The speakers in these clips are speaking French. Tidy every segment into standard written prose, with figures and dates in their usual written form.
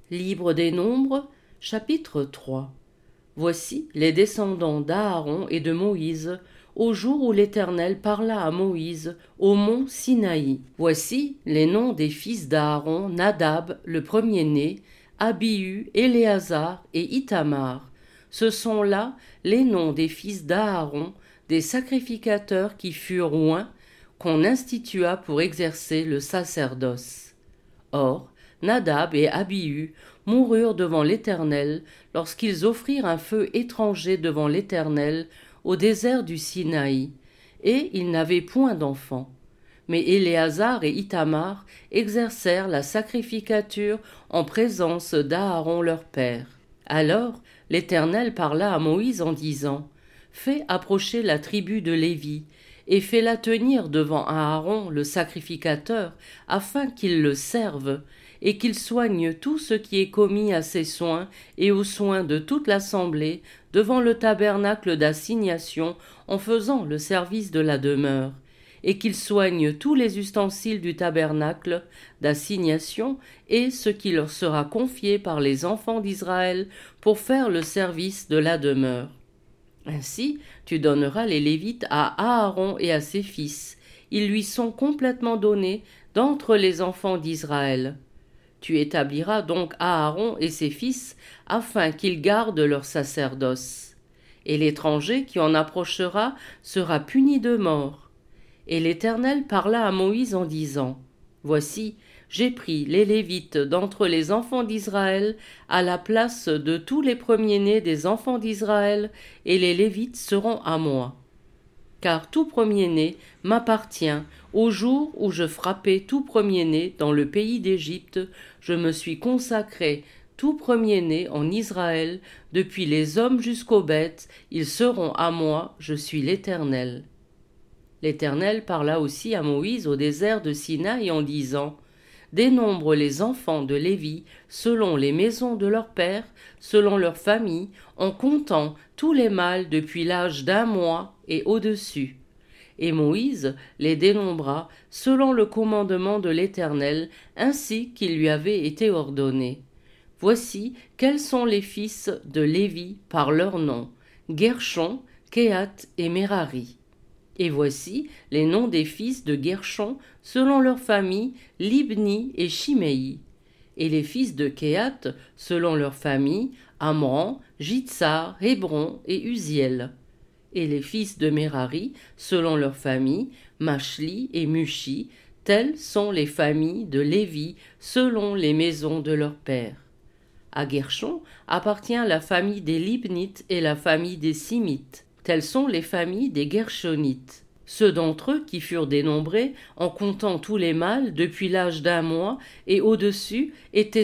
Livre des Nombres, chapitre 3. Voici les descendants d'Aaron et de Moïse, au jour où l'Éternel parla à Moïse au mont Sinaï. Voici les noms des fils d'Aaron: Nadab, le premier-né, Abihu, Éléazar et Ithamar. Ce sont là les noms des fils d'Aaron, des sacrificateurs qui furent oints, qu'on institua pour exercer le sacerdoce. Or, Nadab et Abihu moururent devant l'Éternel lorsqu'ils offrirent un feu étranger devant l'Éternel au désert du Sinaï, et ils n'avaient point d'enfants. Mais Éléazar et Ithamar exercèrent la sacrificature en présence d'Aaron leur père. Alors l'Éternel parla à Moïse en disant: Fais approcher la tribu de Lévi, et fais-la tenir devant Aaron le sacrificateur, afin qu'il le serve, et qu'il soigne tout ce qui est commis à ses soins et aux soins de toute l'assemblée devant le tabernacle d'assignation en faisant le service de la demeure, et qu'il soigne tous les ustensiles du tabernacle d'assignation et ce qui leur sera confié par les enfants d'Israël pour faire le service de la demeure. Ainsi, tu donneras les Lévites à Aaron et à ses fils. Ils lui sont complètement donnés d'entre les enfants d'Israël. Tu établiras donc Aaron et ses fils afin qu'ils gardent leur sacerdoce. Et l'étranger qui en approchera sera puni de mort. Et l'Éternel parla à Moïse en disant: Voici, j'ai pris les Lévites d'entre les enfants d'Israël à la place de tous les premiers-nés des enfants d'Israël, et les Lévites seront à moi. Car tout premier-né m'appartient. Au jour où je frappai tout premier-né dans le pays d'Égypte, je me suis consacré tout premier-né en Israël, depuis les hommes jusqu'aux bêtes, ils seront à moi, je suis l'Éternel. L'Éternel parla aussi à Moïse au désert de Sinaï en disant: Dénombre les enfants de Lévi selon les maisons de leurs pères, selon leurs familles, en comptant tous les mâles depuis l'âge d'1 mois et au-dessus. Et Moïse les dénombra selon le commandement de l'Éternel, ainsi qu'il lui avait été ordonné. Voici quels sont les fils de Lévi par leurs noms: Guershon, Kehath et Merari. Et voici les noms des fils de Guershon selon leurs familles: Libni et Shimei. Et les fils de Kehath selon leurs familles: Amram, Jitsar, Hébron et Uziel. Et les fils de Merari selon leurs familles: Machli et Mushi. Telles sont les familles de Lévi selon les maisons de leurs pères. À Guershon appartient la famille des Libnites et la famille des Simites. Telles sont les familles des Guershonites. Ceux d'entre eux qui furent dénombrés, en comptant tous les mâles depuis l'âge d'1 mois et au-dessus, étaient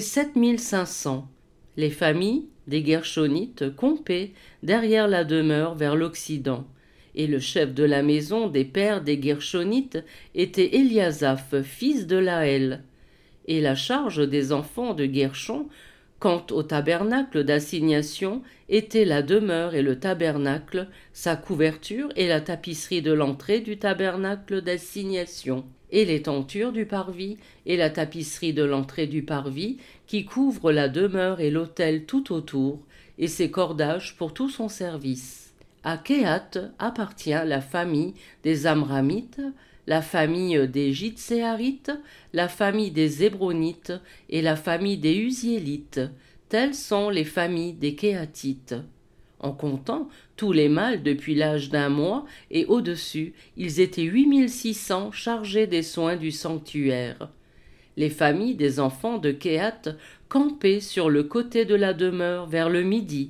7500. Les familles des Guershonites campaient derrière la demeure vers l'Occident. Et le chef de la maison des pères des Guershonites était Éliasaph, fils de Laël. Et la charge des enfants de Guershon, quant au tabernacle d'assignation, était la demeure et le tabernacle, sa couverture et la tapisserie de l'entrée du tabernacle d'assignation, et les tentures du parvis et la tapisserie de l'entrée du parvis qui couvre la demeure et l'autel tout autour, et ses cordages pour tout son service. À Kehath appartient la famille des Amramites, la famille des Jitséarites, la famille des Hébronites et la famille des Uziélites. Telles sont les familles des Kéhathites. En comptant tous les mâles depuis l'âge d'1 mois et au-dessus, ils étaient 8600 chargés des soins du sanctuaire. Les familles des enfants de Kehath campaient sur le côté de la demeure vers le midi.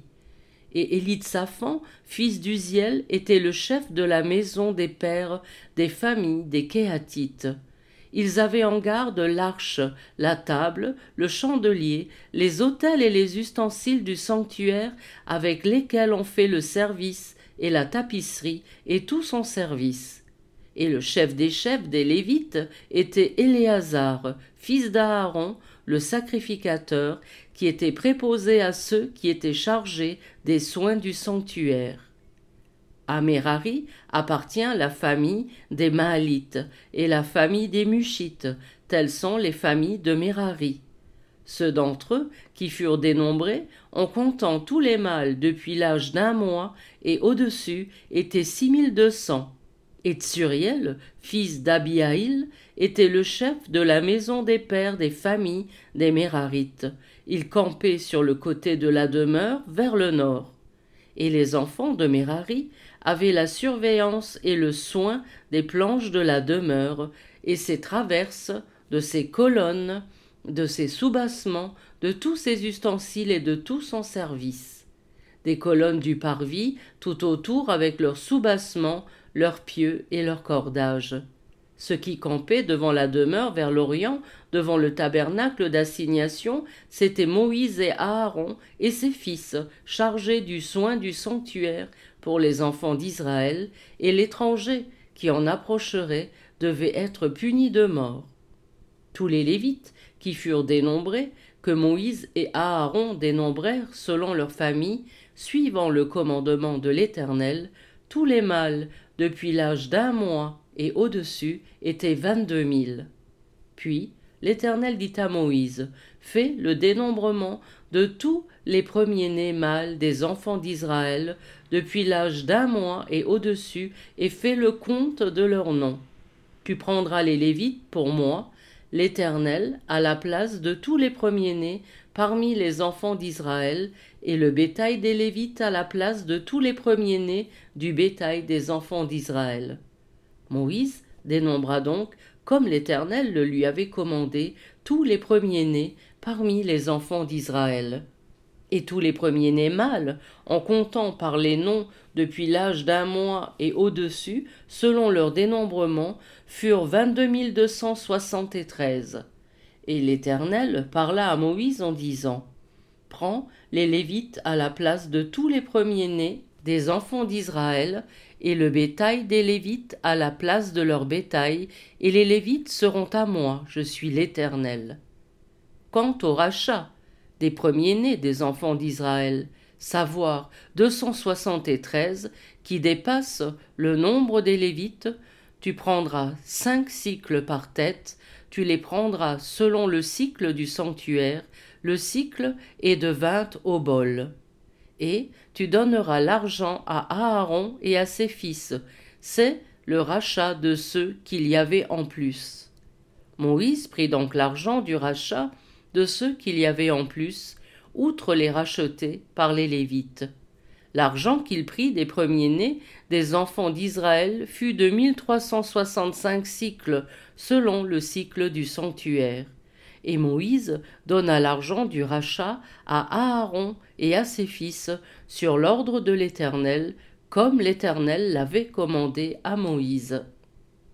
Et Élitsaphan, fils d'Uziel, était le chef de la maison des pères des familles des Kéhathites. Ils avaient en garde l'arche, la table, le chandelier, les autels et les ustensiles du sanctuaire avec lesquels on fait le service, et la tapisserie et tout son service. Et le chef des Lévites était Éléazar, fils d'Aaron, le sacrificateur, qui était préposé à ceux qui étaient chargés des soins du sanctuaire. À Merari appartient la famille des Mahalites et la famille des Mushites. Telles sont les familles de Merari. Ceux d'entre eux qui furent dénombrés, en comptant tous les mâles depuis l'âge d'1 mois et au-dessus, étaient 6200. Et Tsuriel, fils d'Abihaïl, était le chef de la maison des pères des familles des Mérarites. Il campait sur le côté de la demeure vers le nord. Et les enfants de Mérari avaient la surveillance et le soin des planches de la demeure, et ses traverses, de ses colonnes, de ses soubassements, de tous ses ustensiles et de tout son service. Des colonnes du parvis tout autour avec leurs soubassements, leurs pieux et leurs cordages. Ceux qui campaient devant la demeure vers l'Orient, devant le tabernacle d'assignation, c'étaient Moïse et Aaron et ses fils, chargés du soin du sanctuaire pour les enfants d'Israël, et l'étranger qui en approcherait devait être puni de mort. Tous les Lévites qui furent dénombrés, que Moïse et Aaron dénombrèrent selon leur famille, suivant le commandement de l'Éternel, tous les mâles depuis l'âge d'1 mois et au-dessus étaient 22 000. Puis l'Éternel dit à Moïse: fais le dénombrement de tous les premiers-nés mâles des enfants d'Israël depuis l'âge d'1 mois et au-dessus, et fais le compte de leurs noms. Tu prendras les Lévites pour moi, l'Éternel, à la place de tous les premiers-nés parmi les enfants d'Israël, et le bétail des Lévites à la place de tous les premiers-nés du bétail des enfants d'Israël. Moïse dénombra donc, comme l'Éternel le lui avait commandé, tous les premiers-nés parmi les enfants d'Israël. Et tous les premiers-nés mâles, en comptant par les noms depuis l'âge d'1 mois et au-dessus, selon leur dénombrement, furent 22 273. Et l'Éternel parla à Moïse en disant: prends les Lévites à la place de tous les premiers-nés des enfants d'Israël, et le bétail des Lévites à la place de leur bétail, et les Lévites seront à moi, je suis l'Éternel. Quant au rachat des premiers-nés des enfants d'Israël, savoir 273, qui dépassent le nombre des Lévites, tu prendras 5 cycles par tête, tu les prendras selon le cycle du sanctuaire, le cycle est de 20 obols. Et tu donneras l'argent à Aaron et à ses fils, c'est le rachat de ceux qu'il y avait en plus. Moïse prit donc l'argent du rachat de ceux qu'il y avait en plus, outre les rachetés par les Lévites. L'argent qu'il prit des premiers-nés des enfants d'Israël fut de 1365 cycles, selon le cycle du sanctuaire. Et Moïse donna l'argent du rachat à Aaron et à ses fils, sur l'ordre de l'Éternel, comme l'Éternel l'avait commandé à Moïse.